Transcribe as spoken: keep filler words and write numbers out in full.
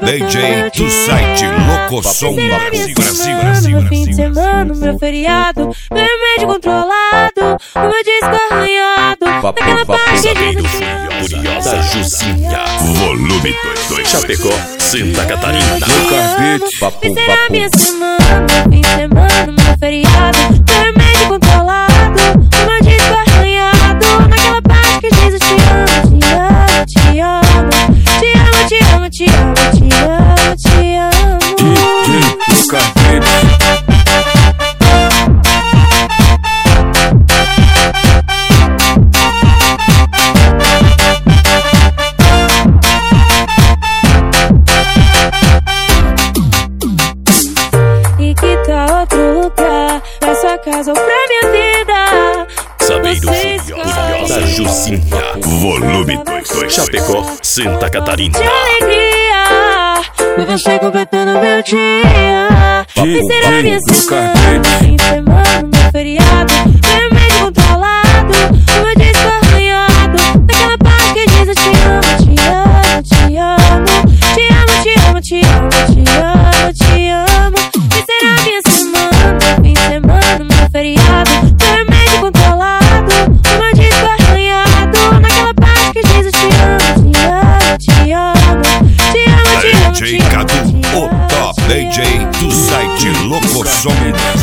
D J do site Locosom Brasil, Brasil, Brasil, no fim de semana, meu feriado, meu remédio controlado, o meu disco arranhado, naquela parte de Curiosa Juzinha, volume dois dois, Chapecó, Santa Catarina. No carpete, papo, E será papo. minha semana, meu fim de semana, meu feriado, meu remédio controlado, o meu disco arranhado, naquela parte que diz eu te amo, te amo, te amo, te amo, te amo, te amo, te amo, te amo. D J no carpete. E que tal outro lugar, pra sua casa ou pra minha vida? Sabeiro Você Curiosa escolhe. Juzinha, volume dois dois, Chapecó, Santa Catarina. De alegria, ver você completando meu dia. E será minha no semana, carpete. fim de semana, meu feriado, meu remédio controlado, o meu disco arranhado, naquela parte que diz eu te amo, te amo, te amo, te amo, te amo, te amo, te amo, te amo. E será minha semana, fim de semana, meu feriado, meu remédio controlado, o meu disco arranhado, naquela parte que diz eu te amo, te amo, te amo, te amo, te amo, te D J amo, Cadu, te amo, o top te D J amo. do site Locosom